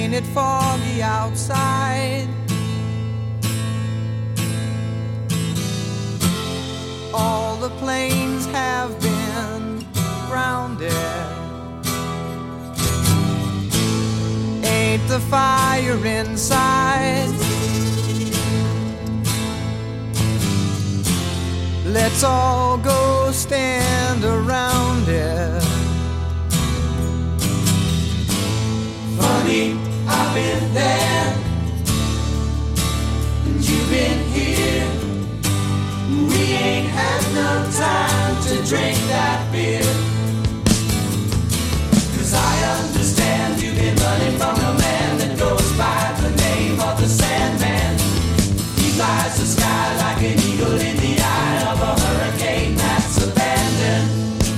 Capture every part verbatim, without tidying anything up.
Ain't it foggy outside? All the planes have been grounded. Ain't the fire inside? Let's all go stand around it. Funny, I've been there, and you've been here. We ain't had no time to drink that beer. 'Cause I understand you've been running from a man that goes by the name of the Sandman. He flies the sky like an eagle in the eye of a hurricane that's abandoned.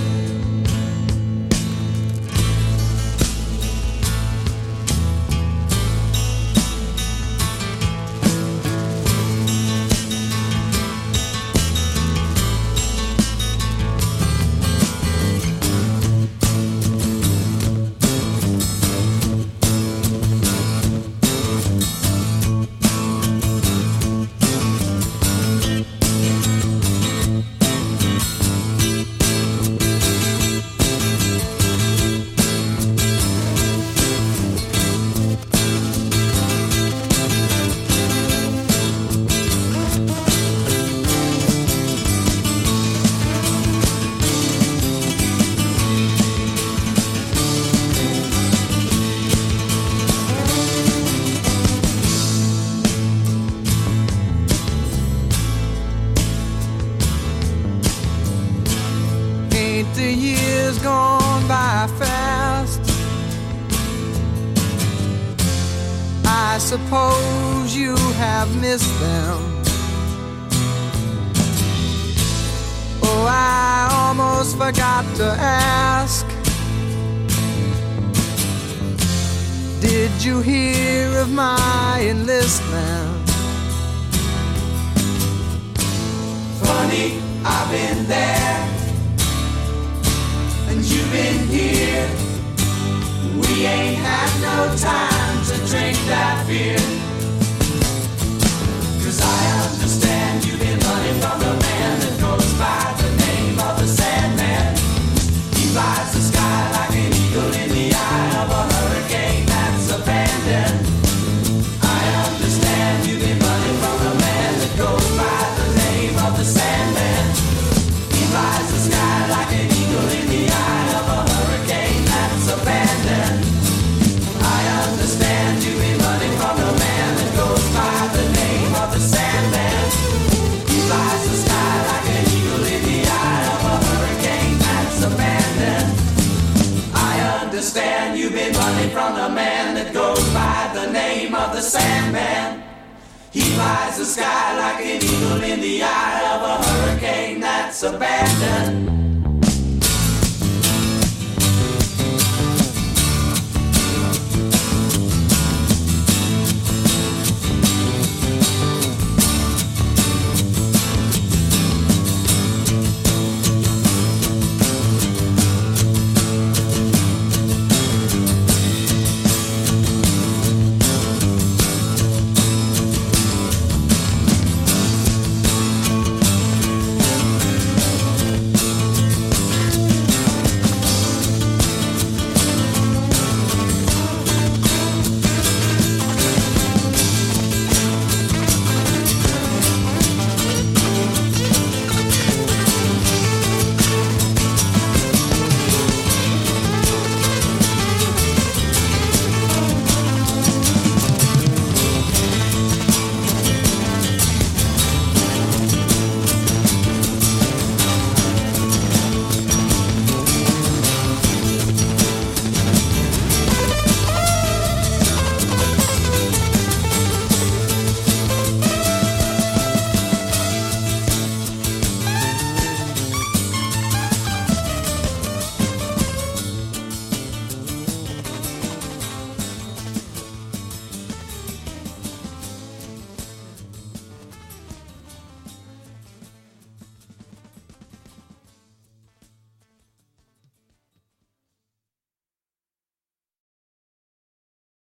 The years gone by fast. I suppose you have missed them. Oh, I almost forgot to ask. Did you hear of my enlistment? Funny, I've been there, and you've been here. We ain't had no time to drink that beer. 'Cause I understand you've been running from the man that goes by the name of the Sandman. He flies the sky like an eagle in the eye of a hurricane that's abandoned. I understand you've been running from the man that goes by the name of the Sandman. He flies the sky like an eagle in the eye of a hurricane that's abandoned. I understand you've been running from the man that goes by the name of the Sandman. He flies the sky like an eagle in the eye of a hurricane that's abandoned. I understand you've been running from the man that goes by the name of the Sandman. He flies the sky like an eagle in the eye of a hurricane that's abandoned.